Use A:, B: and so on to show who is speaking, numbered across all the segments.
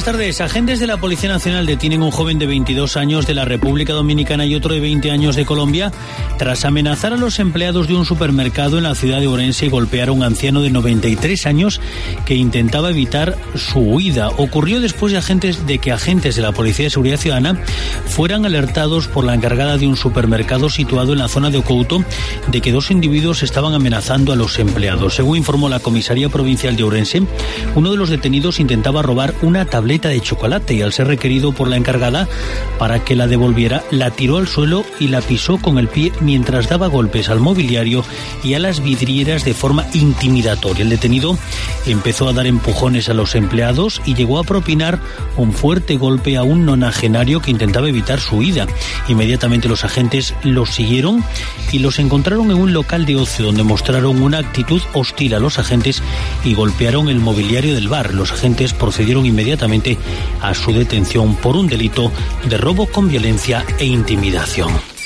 A: buenas tardes. Agentes de la Policía Nacional detienen a un joven de 22 años de la República Dominicana y otro de 20 años de Colombia tras amenazar a los empleados de un supermercado en la ciudad de Orense y golpear a un anciano de 93 años que intentaba evitar su huida. Ocurrió después de que agentes de la Policía de Seguridad Ciudadana fueran alertados por la encargada de un supermercado situado en la zona de Ocouto de que dos individuos estaban amenazando a los empleados. Según informó la Comisaría Provincial de Ourense, uno de los detenidos intentaba robar una tableta de chocolate y al ser requerido por la encargada para que la devolviera, la tiró al suelo y la pisó con el pie mientras daba golpes al mobiliario y a las vidrieras de forma intimidatoria. El detenido empezó a dar empujones a los empleados y llegó a propinar un fuerte golpe a un nonagenario que intentaba evitar su huida. Inmediatamente los agentes los siguieron y los encontraron en un local de ocio donde mostraron una actitud hostil a los agentes y golpearon el mobiliario del bar. Los agentes procedieron inmediatamente a su detención por un delito de robo con violencia e intimidación.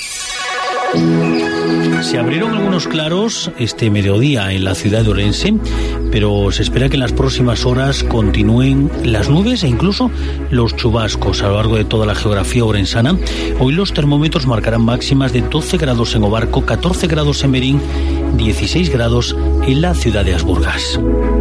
A: Se abrieron algunos claros este mediodía en la ciudad de Ourense, pero se espera que en las próximas horas continúen las nubes e incluso los chubascos a lo largo de toda la geografía orensana. Hoy los termómetros marcarán máximas de 12 grados en Obarco, 14 grados en Merín, 16 grados en la ciudad de Asburgas.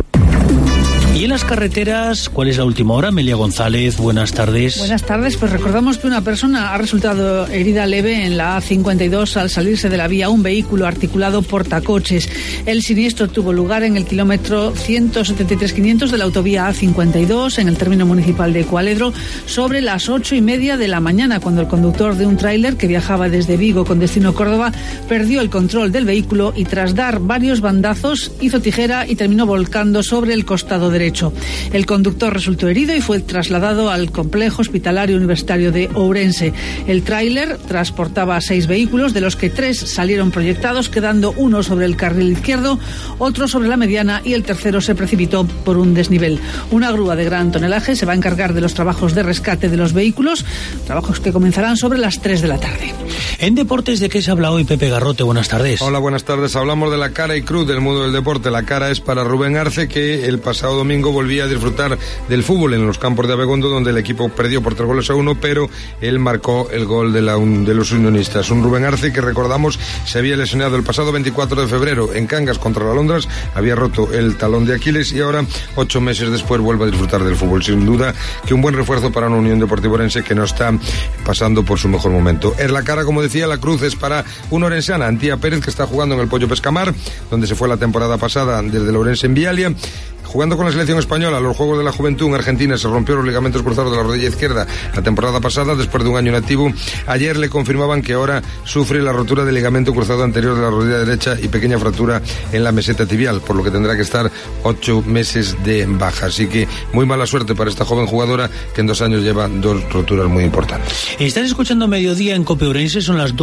A: Y en las carreteras, ¿cuál es la última hora? Amelia González, buenas tardes.
B: Buenas tardes, pues recordamos que una persona ha resultado herida leve en la A52 al salirse de la vía un vehículo articulado portacoches. El siniestro tuvo lugar en el kilómetro 173.500 de la autovía A52, en el término municipal de Cualedro, sobre las 8:30 de la mañana, cuando el conductor de un tráiler que viajaba desde Vigo con destino Córdoba perdió el control del vehículo y tras dar varios bandazos hizo tijera y terminó volcando sobre el costado derecho. El conductor resultó herido y fue trasladado al complejo hospitalario universitario de Ourense. El tráiler transportaba 6 vehículos, de los que 3 salieron proyectados, quedando uno sobre el carril izquierdo, otro sobre la mediana y el tercero se precipitó por un desnivel. Una grúa de gran tonelaje se va a encargar de los trabajos de rescate de los vehículos, trabajos que comenzarán sobre las 3 de la tarde.
A: En deportes, ¿de qué se habla hoy, Pepe Garrote? Buenas tardes.
C: Hola, buenas tardes. Hablamos de la cara y cruz del mundo del deporte. La cara es para Rubén Arce, que el pasado domingo volvía a disfrutar del fútbol en los campos de Abegondo, donde el equipo perdió por 3-1, pero él marcó el gol de los unionistas. Un Rubén Arce que, recordamos, se había lesionado el pasado 24 de febrero en Cangas contra la Londres, había roto el talón de Aquiles y ahora, 8 meses después, vuelve a disfrutar del fútbol. Sin duda que un buen refuerzo para una Unión Deportiva Orense que no está pasando por su mejor momento. Es la cara, como decía, la cruz es para una orensana, Antía Pérez, que está jugando en el Pollo Pescamar, donde se fue la temporada pasada desde el Ourense en Vialia. Jugando con la selección española, los Juegos de la Juventud en Argentina, se rompió los ligamentos cruzados de la rodilla izquierda la temporada pasada, después de un año inactivo. Ayer le confirmaban que ahora sufre la rotura del ligamento cruzado anterior de la rodilla derecha y pequeña fractura en la meseta tibial, por lo que tendrá que estar 8 meses de baja. Así que muy mala suerte para esta joven jugadora, que en 2 años lleva 2 roturas muy importantes.
A: Estás escuchando Mediodía en COPE Ourense, son las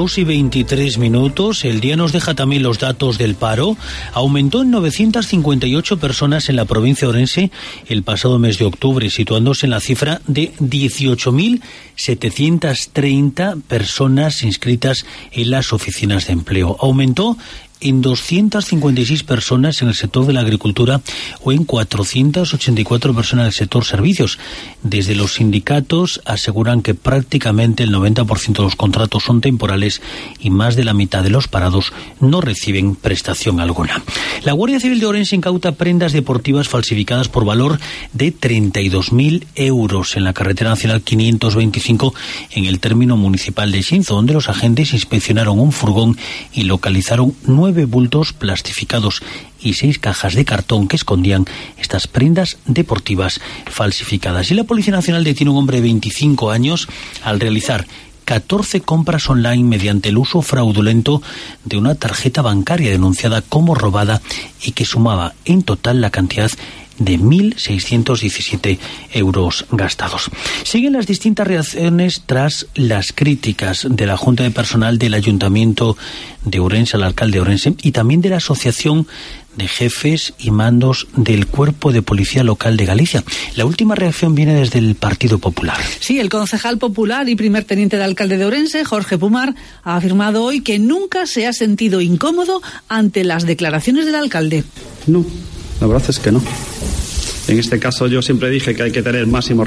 A: 2:23. El día nos deja también los datos del paro. Aumentó en 958 personas en la provincia de Ourense el pasado mes de octubre, situándose en la cifra de 18.730 personas inscritas en las oficinas de empleo. Aumentó en 256 personas en el sector de la agricultura o en 484 personas en el sector servicios. Desde los sindicatos aseguran que prácticamente el 90% de los contratos son temporales y más de la mitad de los parados no reciben prestación alguna. La Guardia Civil de Ourense incauta prendas deportivas falsificadas por valor de 32.000 euros en la carretera nacional 525 en el término municipal de Xinzo, donde los agentes inspeccionaron un furgón y localizaron 9 bultos plastificados y 6 cajas de cartón que escondían estas prendas deportivas falsificadas. Y la Policía Nacional detiene a un hombre de 25 años al realizar 14 compras online mediante el uso fraudulento de una tarjeta bancaria denunciada como robada y que sumaba en total la cantidad de 1.617 euros gastados. Siguen las distintas reacciones tras las críticas de la Junta de Personal del Ayuntamiento de Ourense al alcalde de Ourense y también de la Asociación de Jefes y Mandos del Cuerpo de Policía Local de Galicia. La última reacción viene desde el Partido Popular.
B: Sí, el concejal popular y primer teniente de alcalde de Ourense, Jorge Pumar, ha afirmado hoy que nunca se ha sentido incómodo ante las declaraciones del alcalde.
D: No, la verdad es que no. En este caso yo siempre dije que hay que tener máximo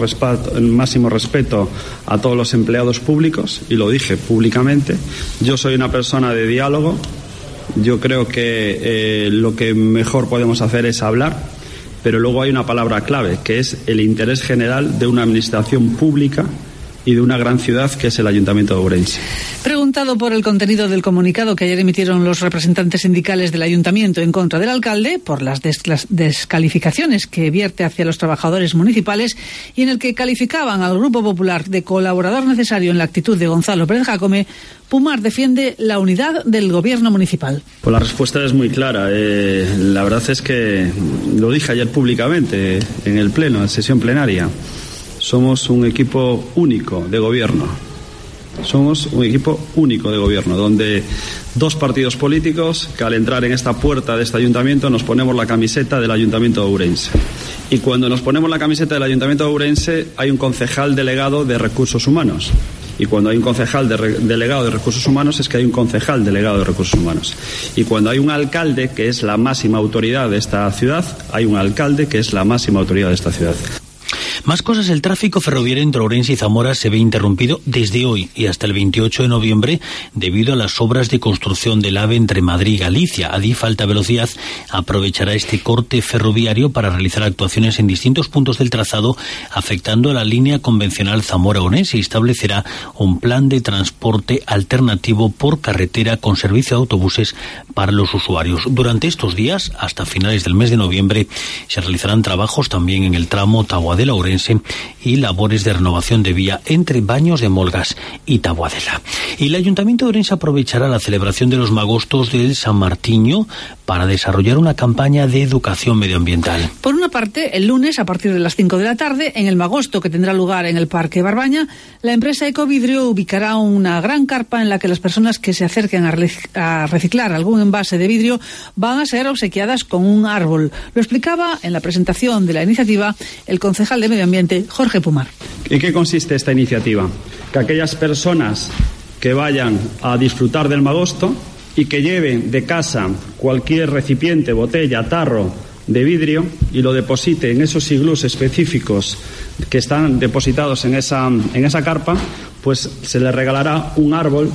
D: respeto a todos los empleados públicos, y lo dije públicamente. Yo soy una persona de diálogo. Yo creo que lo que mejor podemos hacer es hablar, pero luego hay una palabra clave, que es el interés general de una administración pública y de una gran ciudad que es el Ayuntamiento de Ourense.
B: Preguntado por el contenido del comunicado que ayer emitieron los representantes sindicales del Ayuntamiento en contra del alcalde por las descalificaciones que vierte hacia los trabajadores municipales, y en el que calificaban al Grupo Popular de colaborador necesario en la actitud de Gonzalo Pérez Jácome, Pumar defiende la unidad del gobierno municipal.
D: Pues la respuesta es muy clara. La verdad es que lo dije ayer públicamente en el Pleno, en sesión plenaria. Somos un equipo único de gobierno. Somos un equipo único de gobierno, donde dos partidos políticos que al entrar en esta puerta de este ayuntamiento nos ponemos la camiseta del Ayuntamiento de Ourense. Y cuando nos ponemos la camiseta del Ayuntamiento de Ourense hay un concejal delegado de Recursos Humanos. Y cuando hay un concejal delegado de Recursos Humanos es que hay un concejal delegado de Recursos Humanos. Y cuando hay un alcalde, que es la máxima autoridad de esta ciudad, hay un alcalde que es la máxima autoridad de esta ciudad.
A: Más cosas, el tráfico ferroviario entre Ourense y Zamora se ve interrumpido desde hoy y hasta el 28 de noviembre debido a las obras de construcción del AVE entre Madrid y Galicia. Adif Alta Velocidad aprovechará este corte ferroviario para realizar actuaciones en distintos puntos del trazado afectando a la línea convencional Zamora-Ourense y establecerá un plan de transporte alternativo por carretera con servicio de autobuses para los usuarios. Durante estos días, hasta finales del mes de noviembre, se realizarán trabajos también en el tramo Taboadela-Ourense y labores de renovación de vía entre Baños de Molgas y Taboadela. Y el Ayuntamiento de Ourense aprovechará la celebración de los Magostos del San Martiño para desarrollar una campaña de educación medioambiental.
B: Por una parte, el lunes, a partir de las 5 de la tarde, en el Magosto que tendrá lugar en el Parque Barbaña, la empresa Ecovidrio ubicará una gran carpa en la que las personas que se acerquen a reciclar algún envase de vidrio van a ser obsequiadas con un árbol. Lo explicaba en la presentación de la iniciativa el concejal de Medio Ambiente, Jorge Pumar.
D: ¿En qué consiste esta iniciativa? Que aquellas personas que vayan a disfrutar del Magosto y que lleven de casa cualquier recipiente, botella, tarro de vidrio y lo deposite en esos iglús específicos que están depositados en esa carpa, pues se les regalará un árbol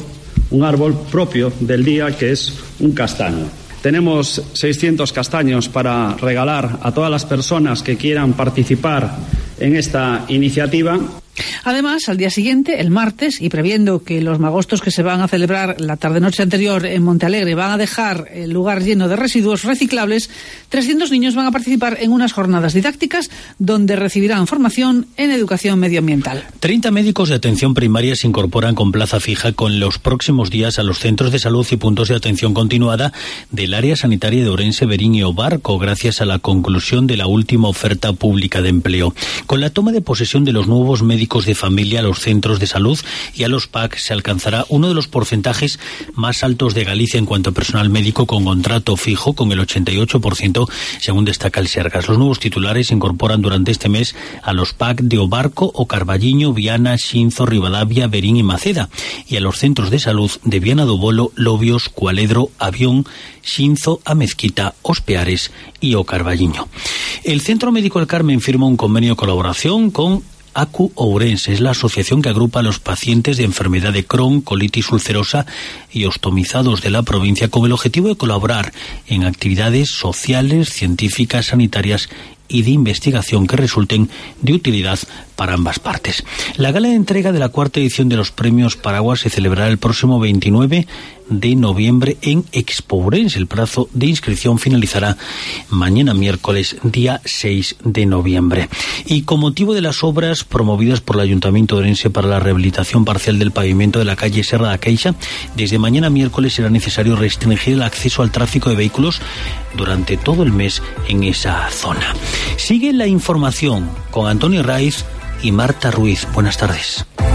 D: propio del día, que es un castaño. Tenemos 600 castaños para regalar a todas las personas que quieran participar en esta iniciativa.
B: Además, al día siguiente, el martes, y previendo que los magostos que se van a celebrar la tarde-noche anterior en Montealegre van a dejar el lugar lleno de residuos reciclables, 300 niños van a participar en unas jornadas didácticas donde recibirán formación en educación medioambiental.
A: 30 médicos de atención primaria se incorporan con plaza fija con los próximos días a los centros de salud y puntos de atención continuada del área sanitaria de Ourense, Verín y Obarco, gracias a la conclusión de la última oferta pública de empleo. Con la toma de posesión de los nuevos médicos de familia a los centros de salud y a los PAC se alcanzará uno de los porcentajes más altos de Galicia en cuanto a personal médico con contrato fijo, con el 88%, según destaca el Sergas. Los nuevos titulares se incorporan durante este mes a los PAC de Obarco, O Carballiño, Viana, Xinzo, Ribadavia, Verín y Maceda, y a los centros de salud de Viana do Bolo, Lobios, Cualedro, Avión, Xinzo, A Mezquita, Os Peares y O Carballiño. El Centro Médico del Carmen firma un convenio de colaboración con ACU Ourense, es la asociación que agrupa a los pacientes de enfermedad de Crohn, colitis ulcerosa y ostomizados de la provincia con el objetivo de colaborar en actividades sociales, científicas, sanitarias y de investigación que resulten de utilidad para ambas partes. La gala de entrega de la cuarta edición de los premios Paraguas se celebrará el próximo 29 de noviembre en Expo Ourense. El plazo de inscripción finalizará mañana miércoles, día 6 de noviembre. Y con motivo de las obras promovidas por el Ayuntamiento de Ourense para la rehabilitación parcial del pavimento de la calle Serra da Queixa, desde mañana miércoles será necesario restringir el acceso al tráfico de vehículos durante todo el mes en esa zona. Sigue la información con Antonio Raiz y Marta Ruiz. Buenas tardes.